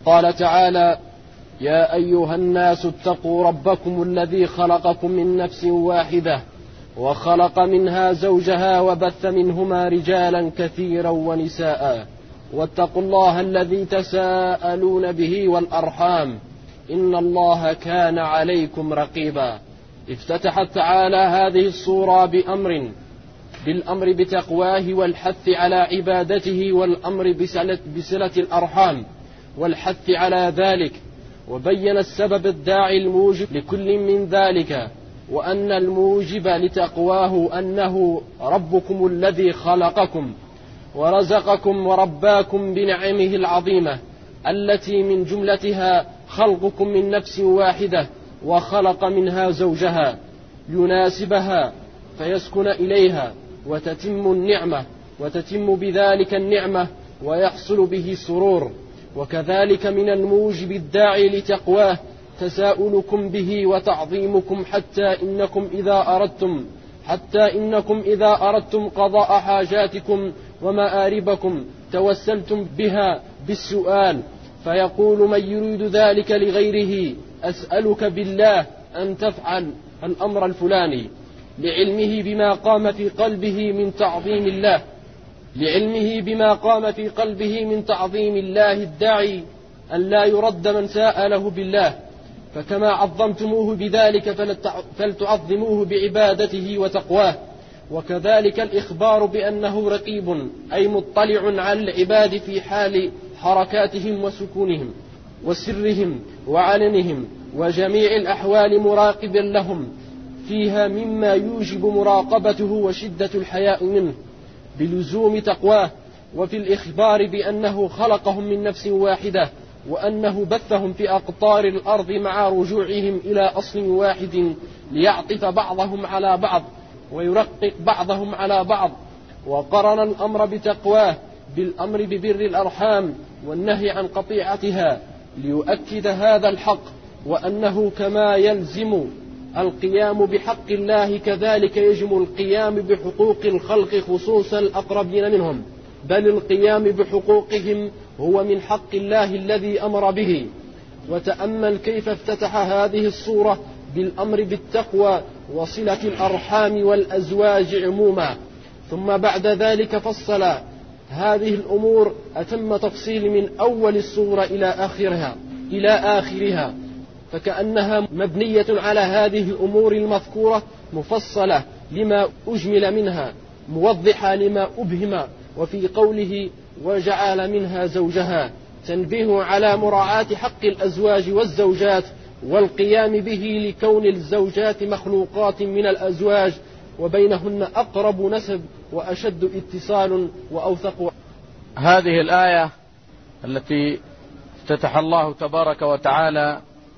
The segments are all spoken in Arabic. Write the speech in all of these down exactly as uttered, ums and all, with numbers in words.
قال تعالى: يا أيها الناس اتقوا ربكم الذي خلقكم من نفس واحدة وخلق منها زوجها وبث منهما رجالا كثيرا ونساء واتقوا الله الذي تساءلون به والأرحام إن الله كان عليكم رقيبا. افتتحت تعالى هذه السورة بأمر بالأمر بتقواه والحث على عبادته والأمر بصلة, بصلة الأرحام والحث على ذلك، وبين السبب الداعي الموجب لكل من ذلك، وأن الموجب لتقواه أنه ربكم الذي خلقكم ورزقكم ورباكم بنعمه العظيمة التي من جملتها خلقكم من نفس واحدة وخلق منها زوجها يناسبها فيسكن إليها وتتم النعمة وتتم بذلك النعمة ويحصل به سرور. وكذلك من الموجب الداعي لتقواه تساؤلكم به وتعظيمكم حتى إنكم إذا أردتم حتى إنكم إذا أردتم قضاء حاجاتكم ومآربكم توسلتم بها بالسؤال، فيقول من يريد ذلك لغيره: أسألك بالله أن تفعل الأمر الفلاني، لعلمه بما قام في قلبه من تعظيم الله لعلمه بما قام في قلبه من تعظيم الله الداعي أن لا يرد من سأله بالله، فكما عظمتموه بذلك فلتعظموه بعبادته وتقواه. وكذلك الإخبار بأنه رقيب أي مطلع على العباد في حال حركاتهم وسكونهم وسرهم وعلنهم وجميع الأحوال مراقبا لهم فيها مما يوجب مراقبته وشدة الحياء منه بلزوم تقواه. وفي الإخبار بأنه خلقهم من نفس واحدة وأنه بثهم في أقطار الأرض مع رجوعهم إلى أصل واحد ليعطف بعضهم على بعض ويرقق بعضهم على بعض. وقرن الأمر بتقواه بالأمر ببر الأرحام والنهي عن قطيعتها ليؤكد هذا الحق، وأنه كما يلزم القيام بحق الله كذلك يجب القيام بحقوق الخلق خصوصا الأقربين منهم، بل القيام بحقوقهم هو من حق الله الذي أمر به. وتأمل كيف افتتح هذه السورة بالأمر بالتقوى وصلة الأرحام والأزواج عموما، ثم بعد ذلك فصل هذه الأمور أتم تفصيل من أول السورة إلى آخرها إلى آخرها فكأنها مبنية على هذه الأمور المذكورة مفصلة لما أجمل منها موضحة لما أبهم. وفي قوله وجعل منها زوجها تنبيه على مراعاة حق الأزواج والزوجات والقيام به لكون الزوجات مخلوقات من الأزواج وبينهن أقرب نسب وأشد اتصال وأوثق. هذه الآية التي افتتح الله تبارك وتعالى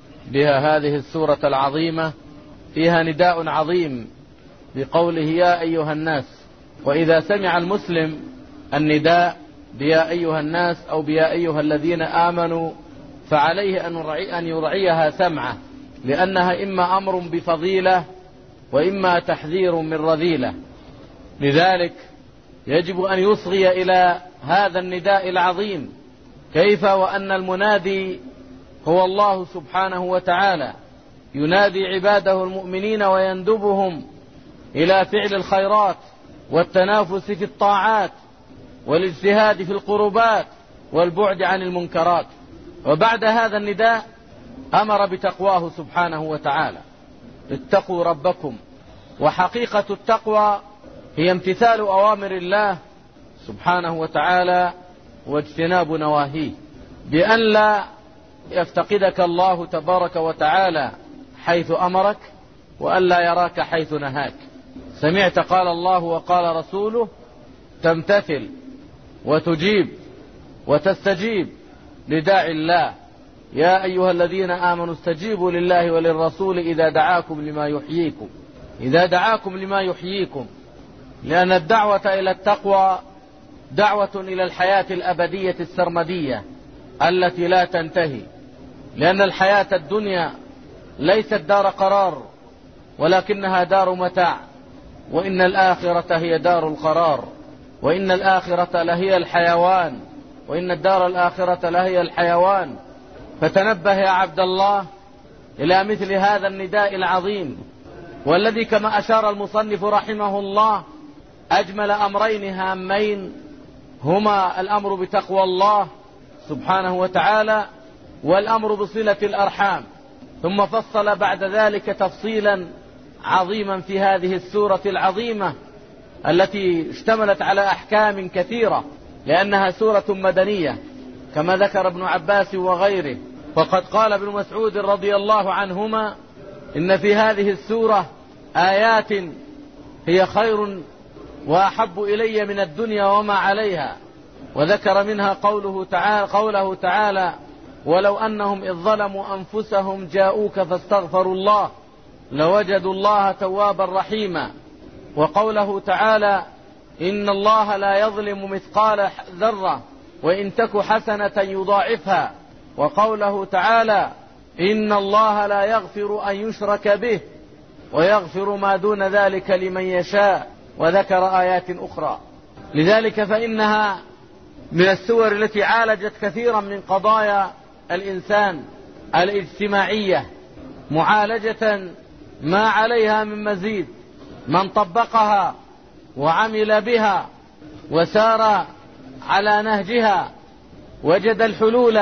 بها هذه السورة العظيمة فيها نداء عظيم بقوله يا أيها الناس. وإذا سمع المسلم النداء بيا أيها الناس أو بيا أيها الذين آمنوا فعليه أن يرعيها سمعه، لأنها إما أمر بفضيلة وإما تحذير من رذيلة. لذلك يجب أن يصغي إلى هذا النداء العظيم، كيف وأن المنادي هو الله سبحانه وتعالى ينادي عباده المؤمنين ويندبهم إلى فعل الخيرات والتنافس في الطاعات والاجتهاد في القربات والبعد عن المنكرات. وبعد هذا النداء أمر بتقواه سبحانه وتعالى: اتقوا ربكم. وحقيقة التقوى هي امتثال أوامر الله سبحانه وتعالى واجتناب نواهيه، بأن لا يفتقدك الله تبارك وتعالى حيث أمرك وأن لا يراك حيث نهاك. سمعت قال الله وقال رسوله تمتثل وتجيب وتستجيب لداعي الله. يا أيها الذين آمنوا استجيبوا لله وللرسول إذا دعاكم لما يحييكم إذا دعاكم لما يحييكم لأن الدعوة إلى التقوى دعوة إلى الحياة الأبدية السرمدية التي لا تنتهي، لأن الحياة الدنيا ليست دار قرار ولكنها دار متاع، وإن الآخرة هي دار القرار، وإن الآخرة لهي الحيوان، وإن الدار الآخرة لهي الحيوان فتنبه يا عبد الله إلى مثل هذا النداء العظيم، والذي كما أشار المصنف رحمه الله أجمل أمرين هامين، هما الأمر بتقوى الله سبحانه وتعالى والأمر بصلة الأرحام. ثم فصل بعد ذلك تفصيلا عظيما في هذه السورة العظيمة التي اشتملت على أحكام كثيرة، لأنها سورة مدنية كما ذكر ابن عباس وغيره. وقد قال ابن مسعود رضي الله عنهما إن في هذه السورة آيات هي خير وأحب إلي من الدنيا وما عليها، وذكر منها قوله تعالى, قوله تعالى ولو أنهم إذ ظلموا أنفسهم جاءوك فاستغفروا الله لوجدوا الله توابا رحيما، وقوله تعالى إن الله لا يظلم مثقال ذرة وإن تك حسنة يضاعفها، وقوله تعالى إن الله لا يغفر أن يشرك به ويغفر ما دون ذلك لمن يشاء، وذكر آيات أخرى. لذلك فإنها من السور التي عالجت كثيرا من قضايا الإنسان الاجتماعية معالجة ما عليها من مزيد. من طبقها وعمل بها وسار على نهجها وجد الحلول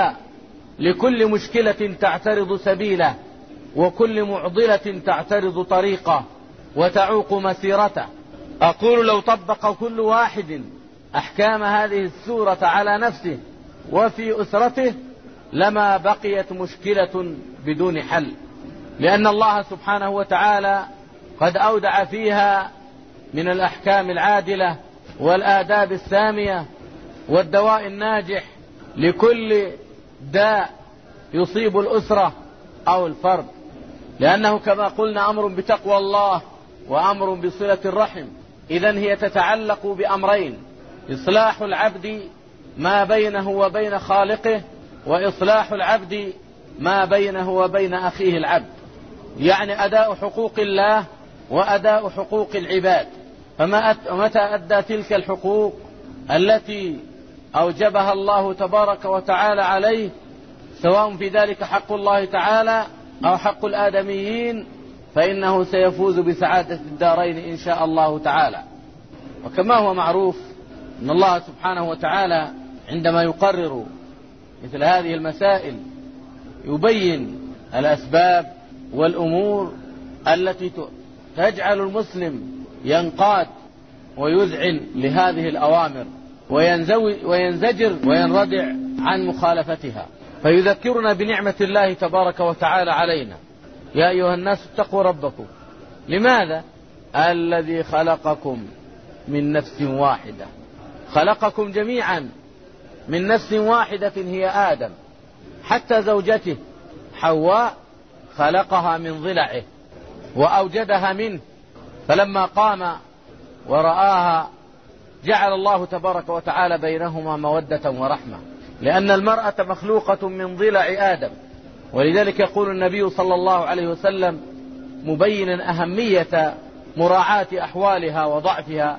لكل مشكلة تعترض سبيله، وكل معضلة تعترض طريقه وتعوق مسيرته. أقول لو طبق كل واحد أحكام هذه السورة على نفسه وفي أسرته لما بقيت مشكلة بدون حل، لأن الله سبحانه وتعالى قد أودع فيها من الأحكام العادلة والآداب السامية والدواء الناجح لكل داء يصيب الأسرة أو الفرد، لأنه كما قلنا أمر بتقوى الله وأمر بصلة الرحم. إذن هي تتعلق بأمرين: إصلاح العبد ما بينه وبين خالقه، وإصلاح العبد ما بينه وبين أخيه العبد، يعني أداء حقوق الله وأداء حقوق العباد. فمتى أدى تلك الحقوق التي أوجبها الله تبارك وتعالى عليه، سواء في ذلك حق الله تعالى أو حق الآدميين، فإنه سيفوز بسعادة الدارين إن شاء الله تعالى. وكما هو معروف أن الله سبحانه وتعالى عندما يقرر مثل هذه المسائل يبين الأسباب والأمور التي تجعل المسلم ينقاد ويذعن لهذه الأوامر وينزجر وينردع عن مخالفتها، فيذكرنا بنعمة الله تبارك وتعالى علينا: يا أيها الناس اتقوا ربكم. لماذا؟ الذي خلقكم من نفس واحدة، خلقكم جميعا من نفس واحدة هي آدم، حتى زوجته حواء خلقها من ضلعه وأوجدها منه، فلما قام ورآها جعل الله تبارك وتعالى بينهما مودة ورحمة، لأن المرأة مخلوقة من ضلع آدم. ولذلك يقول النبي صلى الله عليه وسلم مبينا أهمية مراعاة أحوالها وضعفها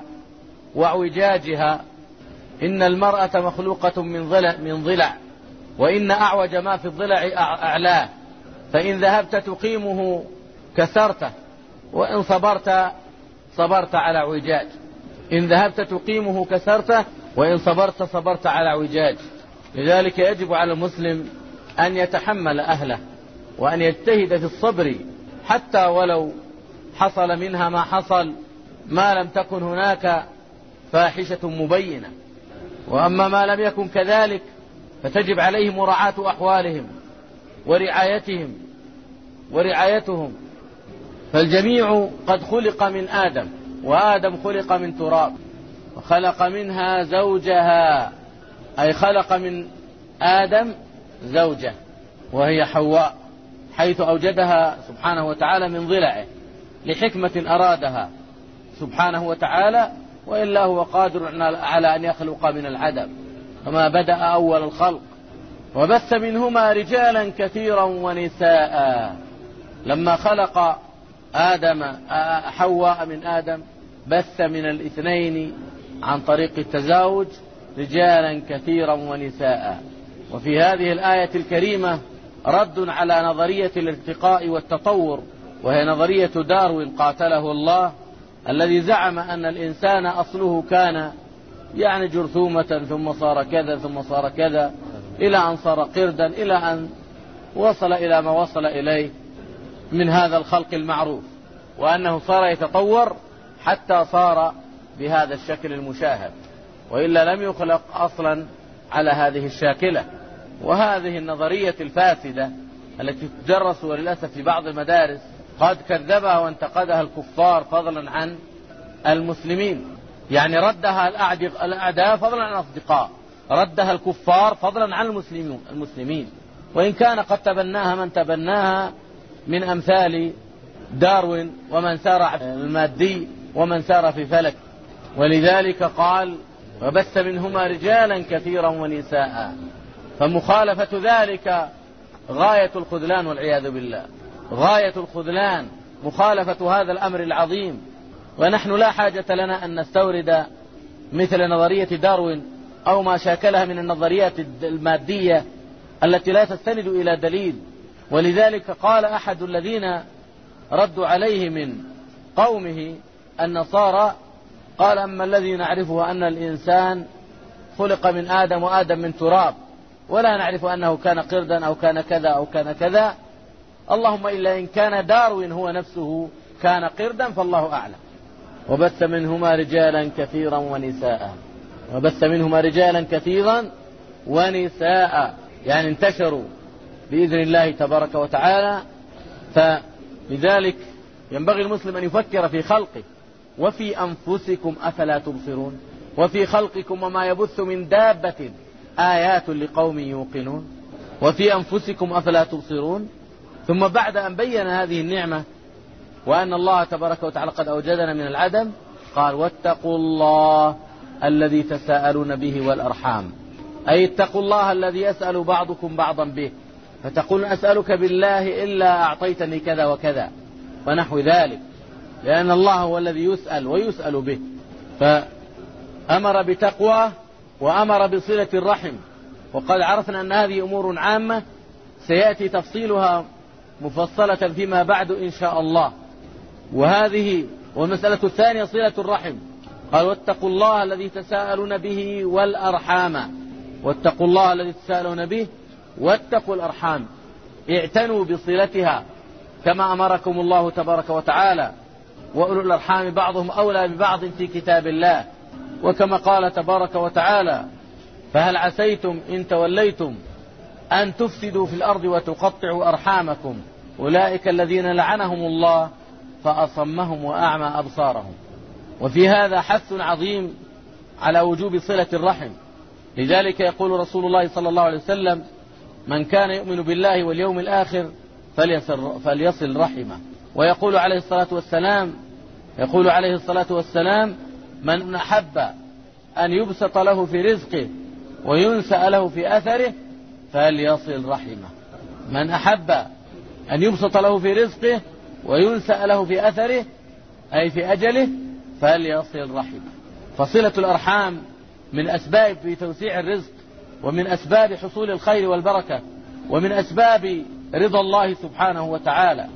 واعوجاجها: إن المرأة مخلوقة من ضلع, من ضلع وإن أعوج ما في الضلع أعلاه، فإن ذهبت تقيمه كسرته، وإن صبرت صبرت على اعوجاج. إن ذهبت تقيمه كسرته، وإن صبرت صبرت على اعوجاج. لذلك يجب على المسلم أن يتحمل أهله وأن يجتهد في الصبر، حتى ولو حصل منها ما حصل، ما لم تكن هناك فاحشة مبينة. وأما ما لم يكن كذلك فتجب عليه مراعاة أحوالهم ورعايتهم ورعايتهم فالجميع قد خلق من آدم، وآدم خلق من تراب، وخلق منها زوجها، أي خلق من آدم زوجة وهي حواء، حيث أوجدها سبحانه وتعالى من ضلعه لحكمة أرادها سبحانه وتعالى، وإلا هو قادر على أن يخلق من العدم كما بدأ أول الخلق. وبث منهما رجالا كثيرا ونساء. لما خلق آدم حواء من آدم بث من الاثنين عن طريق التزاوج رجالا كثيرا ونساء. وفي هذه الآية الكريمة رد على نظرية الارتقاء والتطور، وهي نظرية داروين قاتله الله، الذي زعم أن الإنسان أصله كان يعني جرثومة ثم صار كذا ثم صار كذا إلى أن صار قردا، إلى أن وصل إلى ما وصل إليه من هذا الخلق المعروف، وأنه صار يتطور حتى صار بهذا الشكل المشاهد، وإلا لم يخلق أصلا على هذه الشاكلة. وهذه النظرية الفاسدة التي تدرس وللأسف في بعض المدارس قد كذبها وانتقدها الكفار فضلا عن المسلمين، يعني ردها الأعداء فضلا عن الأصدقاء، ردها الكفار فضلا عن المسلمين، وإن كان قد تبناها من تبناها من أمثال داروين ومن سار المادي ومن سار في فلك. ولذلك قال وبث منهما رجالا كثيرا ونساء، فمخالفة ذلك غاية الخذلان والعياذ بالله، غاية الخذلان مخالفة هذا الأمر العظيم. ونحن لا حاجة لنا أن نستورد مثل نظرية داروين أو ما شاكلها من النظريات المادية التي لا تستند إلى دليل. ولذلك قال أحد الذين ردوا عليه من قومه النصارى، قال أما الذي نعرفه أن الإنسان خلق من آدم وآدم من تراب، ولا نعرف أنه كان قردا أو كان كذا أو كان كذا، اللهم إلا إن كان داروين هو نفسه كان قردا فالله أعلم. وبث منهما رجالا كثيرا ونساء، وبث منهما رجالا كثيرا ونساء، يعني انتشروا بإذن الله تبارك وتعالى. فلذلك ينبغي المسلم أن يفكر في خلقه وفي أنفسكم أفلا تبصرون، وفي خلقكم وما يبث من دابة آيات لقوم يوقنون، وفي أنفسكم أفلا تبصرون. ثم بعد أن بين هذه النعمة وأن الله تبارك وتعالى قد أوجدنا من العدم، قال واتقوا الله الذي تساءلون به والأرحام، أي اتقوا الله الذي يسأل بعضكم بعضا به، فتقول أسألك بالله إلا أعطيتني كذا وكذا ونحو ذلك، لأن الله هو الذي يسأل ويسأل به. فأمر بتقوى وأمر بصلة الرحم، وقد عرفنا أن هذه أمور عامة سيأتي تفصيلها مفصلة فيما بعد إن شاء الله. وهذه والمسألة الثانية صلة الرحم، قال واتقوا الله الذي تساءلون به والأرحام، واتقوا الله الذي تساءلون به واتقوا الأرحام، اعتنوا بصلتها كما أمركم الله تبارك وتعالى، وأولو الأرحام بعضهم أولى ببعض في كتاب الله، وكما قال تبارك وتعالى فهل عسيتم إن توليتم أن تفسدوا في الأرض وتقطعوا أرحامكم أولئك الذين لعنهم الله فأصمهم وأعمى أبصارهم. وفي هذا حث عظيم على وجوب صلة الرحم. لذلك يقول رسول الله صلى الله عليه وسلم من كان يؤمن بالله واليوم الآخر فليصل, فليصل رحمه. ويقول عليه الصلاة والسلام يقول عليه الصلاة والسلام من أحب أن يبسط له في رزقه وينسأ له في أثره فليصل رحمه. من أحب أن يبسط له في رزقه وينسأ له في أثره أي في أجله فليصل رحمه. فصلة الأرحام من أسباب في توسيع الرزق، ومن أسباب حصول الخير والبركة، ومن أسباب رضا الله سبحانه وتعالى.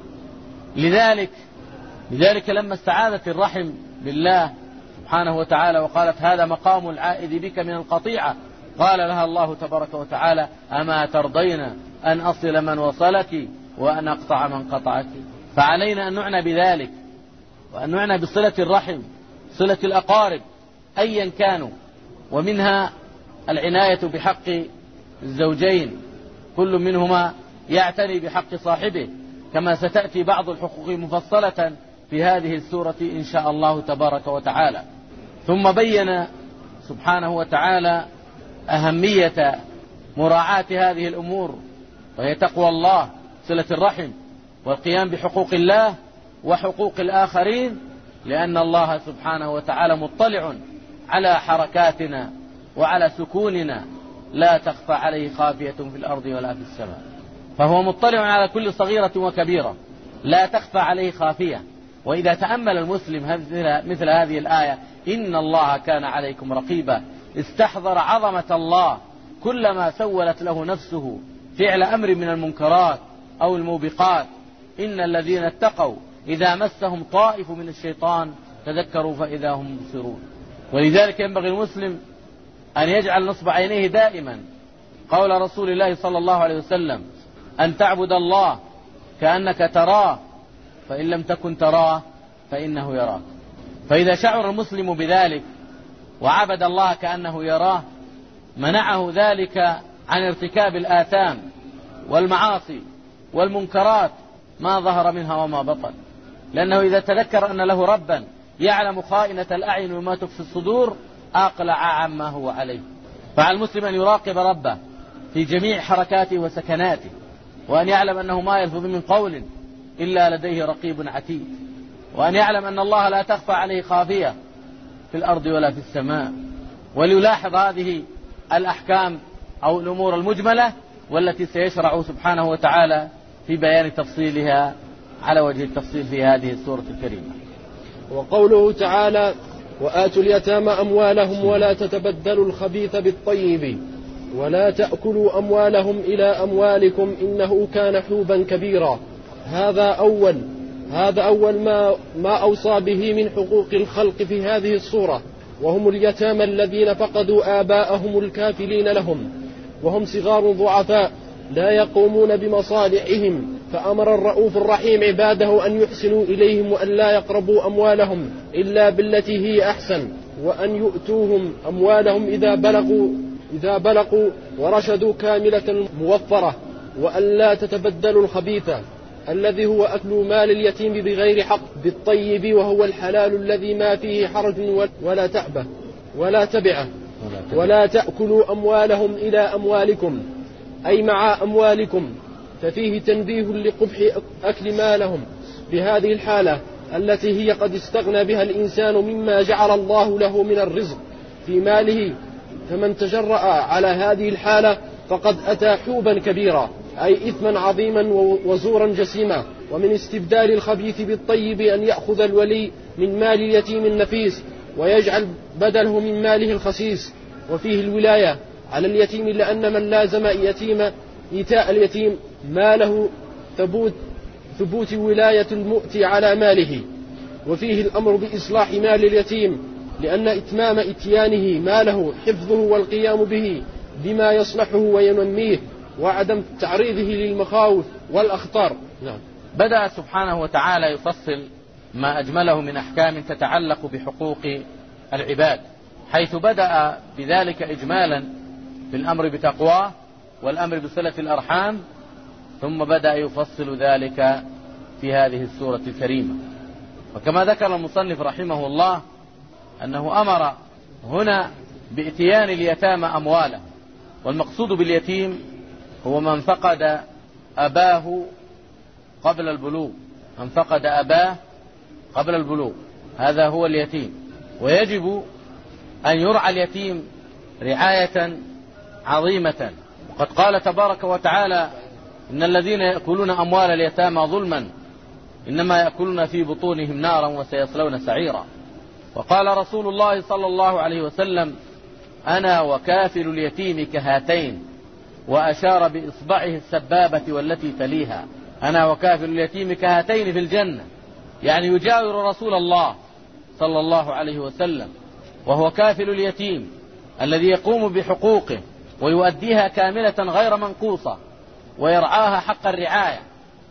لذلك لذلك لما استعاذت الرحم بالله سبحانه وتعالى وقالت هذا مقام العائد بك من القطيعة، قال لها الله تبارك وتعالى أما ترضين أن أصل من وصلك وأن أقطع من قطعك. فعلينا أن نعنى بذلك، وأن نعنى بصلة الرحم، صلة الأقارب أيا كانوا، ومنها العناية بحق الزوجين، كل منهما يعتني بحق صاحبه، كما ستأتي بعض الحقوق مفصلة في هذه السورة إن شاء الله تبارك وتعالى. ثم بين سبحانه وتعالى أهمية مراعاة هذه الأمور، وهي تقوى الله، صلة الرحم، والقيام بحقوق الله وحقوق الآخرين، لأن الله سبحانه وتعالى مطلع على حركاتنا وعلى سكوننا، لا تخفى عليه خافية في الأرض ولا في السماء. فهو مطلع على كل صغيرة وكبيرة، لا تخفى عليه خافية. وإذا تأمل المسلم مثل هذه الآية إن الله كان عليكم رقيبا، استحضر عظمة الله كلما سولت له نفسه فعل أمر من المنكرات أو الموبقات. إن الذين اتقوا إذا مسهم طائف من الشيطان تذكروا فإذا هم مبصرون. ولذلك ينبغي المسلم أن يجعل نصب عينيه دائما قول رسول الله صلى الله عليه وسلم: أن تعبد الله كأنك تراه فإن لم تكن تراه فإنه يراك. فإذا شعر المسلم بذلك وعبد الله كأنه يراه منعه ذلك عن ارتكاب الآثام والمعاصي والمنكرات ما ظهر منها وما بطن، لأنه إذا تذكر أن له ربا يعلم خائنة الأعين وما تخفي الصدور أقلع عما هو عليه. فعلى المسلم أن يراقب ربه في جميع حركاته وسكناته، وأن يعلم أنه ما يلفظ من قول إلا لديه رقيب عتيد، وأن يعلم أن الله لا تخفى عليه خافية في الأرض ولا في السماء. وليلاحظ هذه الأحكام أو الأمور المجملة والتي سيشرع سبحانه وتعالى في بيان تفصيلها على وجه التفصيل في هذه السورة الكريمة. وقوله تعالى: وآتوا اليتامى أموالهم ولا تتبدلوا الخبيث بالطيب ولا تأكلوا أموالهم إلى أموالكم إنه كان حوبا كبيرا. هذا أول هذا أول ما, ما أوصى به من حقوق الخلق في هذه الصورة، وهم اليتامى الذين فقدوا آباءهم الكافلين لهم وهم صغار ضعفاء لا يقومون بمصالحهم، فأمر الرؤوف الرحيم عباده أن يحسنوا إليهم وأن لا يقربوا أموالهم إلا بالتي هي أحسن، وأن يؤتوهم أموالهم إذا بلغوا إذا بلغوا ورشدوا كاملة موفرة، وأن لا تتبدلوا الخبيث الذي هو أكل مال اليتيم بغير حق بالطيب وهو الحلال الذي ما فيه حرج ولا تعبه ولا تبعه. ولا تأكلوا أموالهم إلى أموالكم أي مع أموالكم، ففيه تنبيه لقبح أكل مالهم بهذه الحالة التي هي قد استغنى بها الإنسان مما جعل الله له من الرزق في ماله، فمن تجرأ على هذه الحالة فقد أتى حوبا كبيرا أي إثما عظيما وزورا جسيما. ومن استبدال الخبيث بالطيب أن يأخذ الولي من مال اليتيم النفيس ويجعل بدله من ماله الخسيس، وفيه الولاية على اليتيم لأن من لازم يتيم إيتاء اليتيم ماله ثبوت, ثبوت ولاية المؤتي على ماله. وفيه الأمر بإصلاح مال اليتيم لأن إتمام إتيانه ماله حفظه والقيام به بما يصلحه وينميه وعدم تعريضه للمخاوف والأخطار. نعم. بدأ سبحانه وتعالى يفصل ما أجمله من أحكام تتعلق بحقوق العباد، حيث بدأ بذلك إجمالا بالأمر بتقواه والأمر بصلة الأرحام، ثم بدأ يفصل ذلك في هذه السورة الكريمة. وكما ذكر المصنف رحمه الله أنه أمر هنا بإتيان اليتامى أمواله، والمقصود باليتيم هو من فقد أباه قبل البلوغ، من فقد أباه قبل البلوغ هذا هو اليتيم. ويجب أن يرعى اليتيم رعاية عظيمة، وقد قال تبارك وتعالى: إن الذين يأكلون أموال اليتامى ظلما إنما يأكلون في بطونهم نارا وسيصلون سعيرا. وقال رسول الله صلى الله عليه وسلم: أنا وكافل اليتيم كهاتين، وأشار بإصبعه السبابة والتي تليها. أنا وكافل اليتيم كهاتين في الجنة، يعني يجاور رسول الله صلى الله عليه وسلم وهو كافل اليتيم الذي يقوم بحقوقه ويؤديها كاملة غير منقوصة، ويرعاها حق الرعاية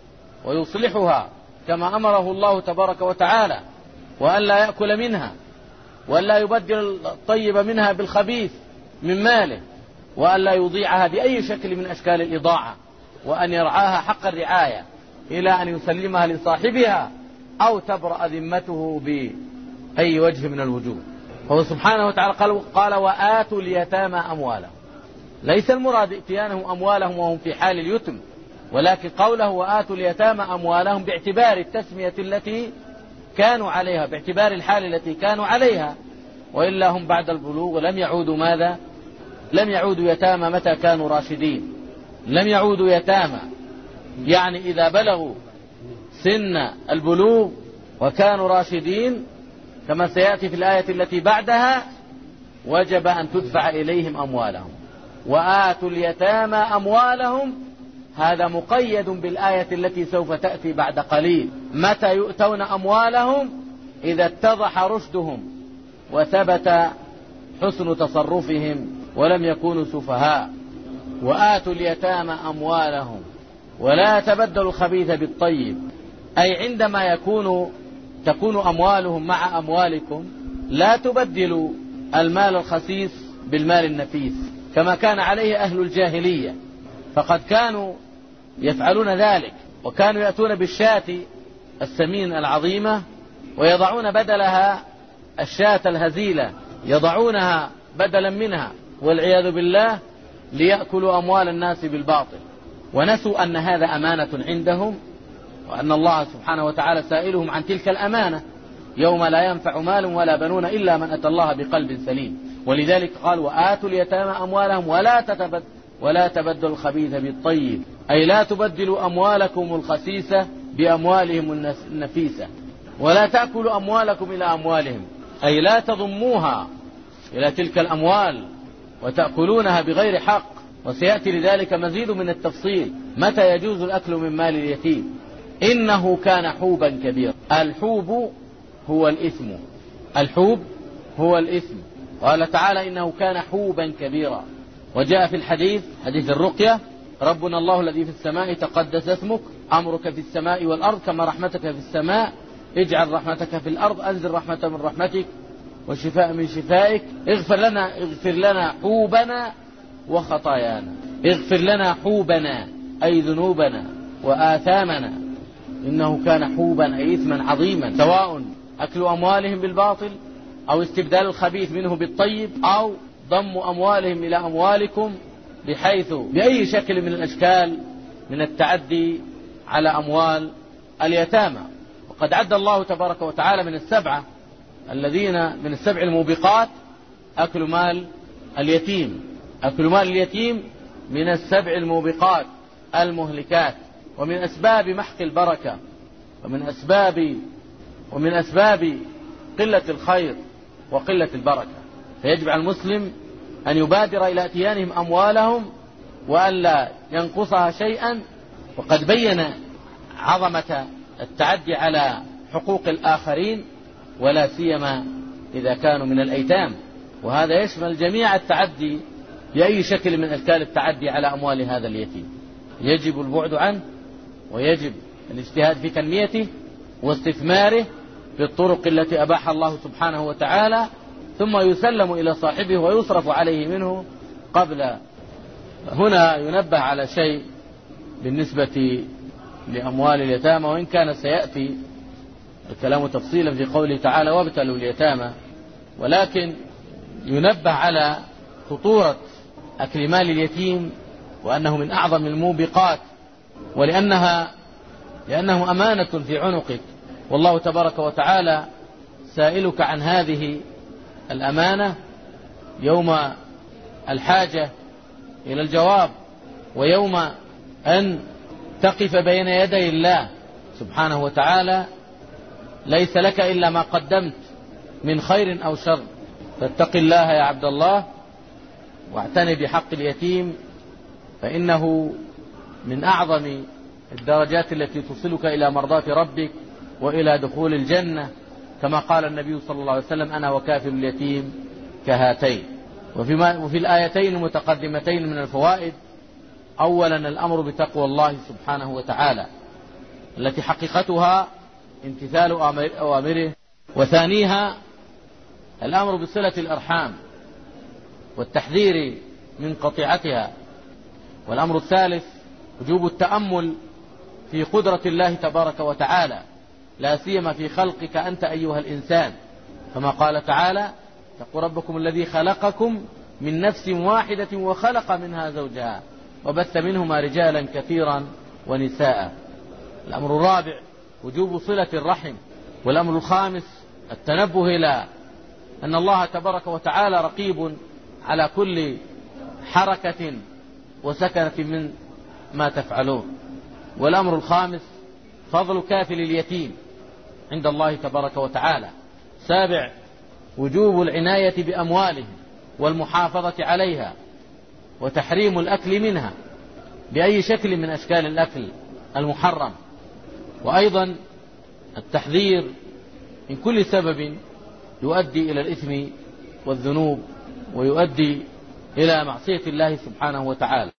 ويصلحها كما أمره الله تبارك وتعالى، وأن لا يأكل منها، وأن لا يبدل الطيب منها بالخبيث من ماله، وأن لا يضيعها بأي شكل من أشكال الإضاعة، وأن يرعاها حق الرعاية إلى أن يسلمها لصاحبها أو تبرأ ذمته بأي وجه من الوجوه. هو سبحانه وتعالى قال, قال وآتوا اليتامى أموالهم، ليس المراد ائتيانهم أموالهم وهم في حال اليتم، ولكن قوله وآتوا اليتامى أموالهم باعتبار التسمية التي كانوا عليها، باعتبار الحال التي كانوا عليها، وإلا هم بعد البلوغ ولم يعودوا ماذا؟ لم يعودوا يتامى متى كانوا راشدين، لم يعودوا يتامى، يعني إذا بلغوا سن البلوغ وكانوا راشدين كما سيأتي في الآية التي بعدها وجب أن تدفع إليهم أموالهم. وآتوا اليتامى أموالهم هذا مقيد بالآية التي سوف تأتي بعد قليل: متى يؤتون أموالهم إذا اتضح رشدهم وثبت حسن تصرفهم ولم يكونوا سفهاء. وآتوا اليتامى أموالهم ولا تبدلوا الخبيث بالطيب، أي عندما يكون تكون أموالهم مع أموالكم لا تبدلوا المال الخسيس بالمال النفيس كما كان عليه أهل الجاهلية، فقد كانوا يفعلون ذلك، وكانوا يأتون بالشاة السمين العظيمة ويضعون بدلها الشاة الهزيلة، يضعونها بدلا منها والعياذ بالله ليأكلوا أموال الناس بالباطل، ونسوا أن هذا أمانة عندهم، وأن الله سبحانه وتعالى سائلهم عن تلك الأمانة يوم لا ينفع مال ولا بنون إلا من أتى الله بقلب سليم. ولذلك قال: وآتوا اليتامى أموالهم ولا تتبدل ولا تبدلوا الخبيث بالطيب، أي لا تبدلوا أموالكم الخسيسة بأموالهم النفيسة، ولا تأكلوا أموالكم إلى أموالهم، أي لا تضموها إلى تلك الأموال وتأكلونها بغير حق. وسيأتي لذلك مزيد من التفصيل متى يجوز الأكل من مال اليتيم. إنه كان حوبا كبيرا. الحوب هو الإثم، الحوب هو الإثم. قال تعالى: إنه كان حوبا كبيرا. وجاء في الحديث حديث الرقية: ربنا الله الذي في السماء تقدس اسمك، أمرك في السماء والأرض كما رحمتك في السماء، اجعل رحمتك في الأرض، أنزل رحمة من رحمتك وشفاء من شفائك، اغفر لنا اغفر لنا حوبنا وخطايانا. اغفر لنا حوبنا أي ذنوبنا وآثامنا، إنه كان حوبا أي إثما عظيما، سواء أكل أموالهم بالباطل أو استبدال الخبيث منه بالطيب أو ضم أموالهم إلى أموالكم، بحيث بأي شكل من الأشكال من التعدي على أموال اليتامى. وقد عد الله تبارك وتعالى من السبعة الذين من السبع الموبقات أكل مال اليتيم. أكل مال اليتيم من السبع الموبقات المهلكات، ومن أسباب محق البركة، ومن أسباب ومن أسباب قلة الخير وقلة البركة. فيجب على المسلم أن يبادر إلى اتيانهم أموالهم وألا ينقصها شيئا. وقد بين عظمة التعدي على حقوق الآخرين، ولا سيما إذا كانوا من الأيتام، وهذا يشمل جميع التعدي بأي شكل من أشكال التعدي على أموال هذا اليتيم. يجب البعد عنه، ويجب الاجتهاد في تنميته واستثماره بالطرق التي أباح الله سبحانه وتعالى، ثم يسلم إلى صاحبه ويصرف عليه منه قبل. هنا ينبه على شيء بالنسبة لأموال اليتامى، وإن كان سيأتي الكلام تفصيلا في قوله تعالى: وابتلوا اليتامى، ولكن ينبه على خطورة أكل مال اليتيم، وأنه من أعظم الموبقات، ولأنها لأنه أمانة في عنقك، والله تبارك وتعالى سائلك عن هذه الأمانة يوم الحاجة إلى الجواب، ويوم أن تقف بين يدي الله سبحانه وتعالى ليس لك إلا ما قدمت من خير أو شر. فاتق الله يا عبد الله، واعتني بحق اليتيم، فإنه من أعظم الدرجات التي تصلك إلى مرضاة ربك وإلى دخول الجنة، كما قال النبي صلى الله عليه وسلم: أنا وكافر اليتيم كهاتين. وفي, وفي الآيتين المتقدمتين من الفوائد: أولا الأمر بتقوى الله سبحانه وتعالى التي حقيقتها امتثال أوامره، وثانيها الأمر بصلة الأرحام والتحذير من قطيعتها، والأمر الثالث وجوب التأمل في قدرة الله تبارك وتعالى، لا سيما في خلقك أنت أيها الإنسان، كما قال تعالى: اتقوا ربكم الذي خلقكم من نفس واحدة وخلق منها زوجها وبث منهما رجالا كثيرا ونساء. الأمر الرابع وجوب صلة الرحم، والأمر الخامس التنبه إلى أن الله تبارك وتعالى رقيب على كل حركة وسكنة من ما تفعلون. والأمر الخامس فضل كافل اليتيم عند الله تبارك وتعالى. سابع وجوب العناية بأموالهم والمحافظة عليها وتحريم الأكل منها، بأي شكل من أشكال الأكل المحرم. وأيضا التحذير من كل سبب يؤدي إلى الإثم والذنوب ويؤدي إلى معصية الله سبحانه وتعالى.